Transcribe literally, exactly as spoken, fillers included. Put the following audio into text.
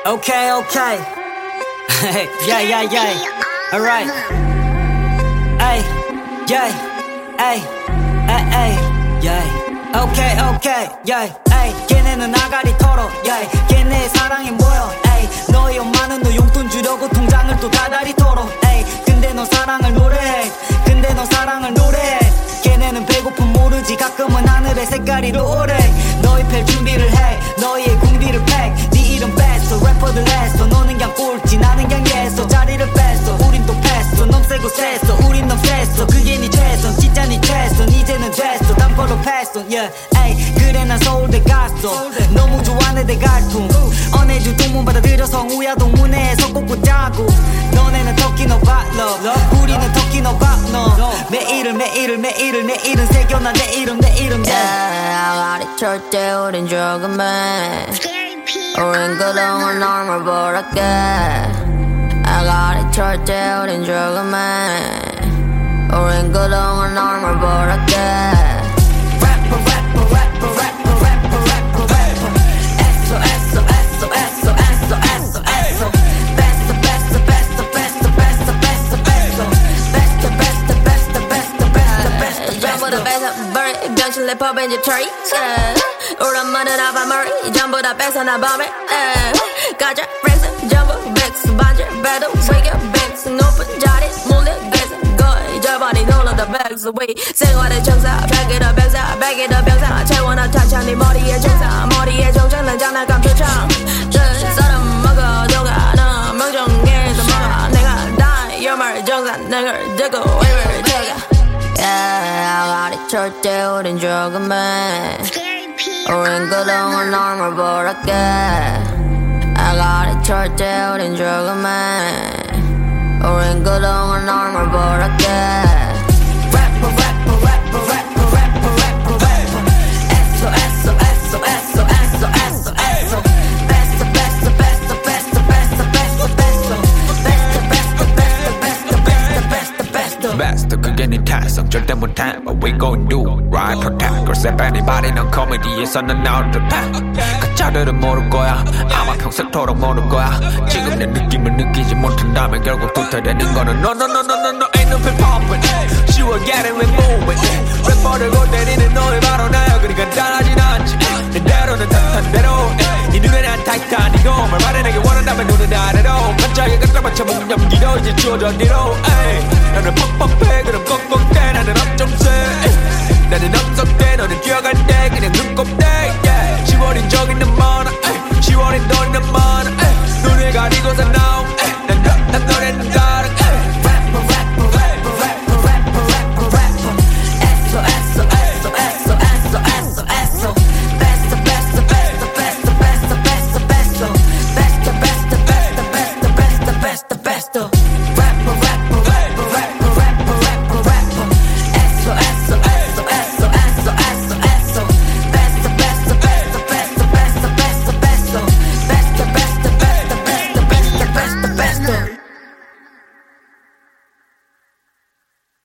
Okay, okay. Yeah, yeah, yeah. Alright. Ay, yeah, ay, ay, ay, yeah. Okay, okay, yeah. ay. 걔네는 아가리 털어, yeah. 걔네의 사랑이 뭐여, ay. 너희 엄마는 너 용돈 주려고 통장을 또 다다리 털어, ay. 근데 너 사랑을 노래해, 근데 너 사랑을 노래해. 걔네는 배고픔 모르지 가끔은 하늘의 색깔이 노래. 너희 팰 준비를 해, 너희의 궁디를 팩. 네 이름 뺐어, 래퍼들 했어. 너는 그냥 꼴찌, 나는 그냥 예서. 자리를 뺐어, 우린 또 패스어. 넌 세고 셌어, 우린 넌 셌어. 그게 네 최선, 진짜 네 최선. 이제는 됐어, 담궈로 패스 on, yeah. 에이, 그래 난 서울대 갔어. 너무 좋아하는 내 갈통. 언해준 동문 받아들여서 우야 동문회에서 꽂고 자고. 너네는 터키 너 발러, 우리는 터키 너 밥너. 매일을 매일을 매일을 내일은 새겨놔 내 이름 내 이름, yeah. 아가리 절대 우린 조금해. 우린 그동안 얼마 벌었게. 아가리 절대 우린 조금해. 우린 그동안 얼마 벌었게. Rapper, rapper, rapper, rapper, rapper, rapper, rapper. Eso, eso, eso, eso, eso, eso, eso. Best, best, best, best, best, best, best. Best, best, best, best, best, best. 전부 다 뺏어버리 병신 래퍼 벤지 트리. 오랜만에 나봐 머리 전부 다 뺏어나 범해. 가자 렉스 전부 백스 반지 배도 위겨 백스 높은 자리 몰려계속 거의 절반이 놀러다 백스 위. 생활의 정사 백이다 병사 백이다 병사 채워나 탄창 네 머리에 정사 머리에 정장 난 장난감 표창. 사람 먹어 누가 너 명정에서 먹어 내가 다 연말 정사 내걸 듣고 왜를 제가. 아가리 절대 우린 조금해. 우린 그동안 얼마 벌었게. 아가리 절대 우린 조금해. 우린 그동안 얼마 벌었게. Rapper, rapper, rapper, rapper, rapper, rapper, rapper. Eso, eso, eso, eso, eso, eso, eso. Best, best, best, best, best, best, best. Best, best, best, best, best, best, best. Best 그게 네 탄성 절대 못해 But we gon' do right protect 글쎄 anybody 넌 코미디에서는 나올 듯해 가짜들은 모를 거야 아마 평생토록 모를 거야 지금 내 느낌을 느끼지 못한다면 결국 도태되는 거는 No no no no no no ain't no feel pumping 쉬워 getting with moving 랩버를 골 때리는 너의 바로 나야 그리 간단하진 않지 내 대로는 탄탄 대로 네 눈에 난 타이탄이고 말 말해 내게 원한다면 눈은 아래로 갑자기 갖다 맞춰 목 넘기도 이제 주어져 뒤로 나는 퍽퍽해 그럼 꺽꺽대 나는 엄청 세 나는 엄석대 너는 뛰어갈 때 그냥 눈곱대 yeah. 시월인 저기는 많아 시월인 너는 많아 눈을 가리고서 나와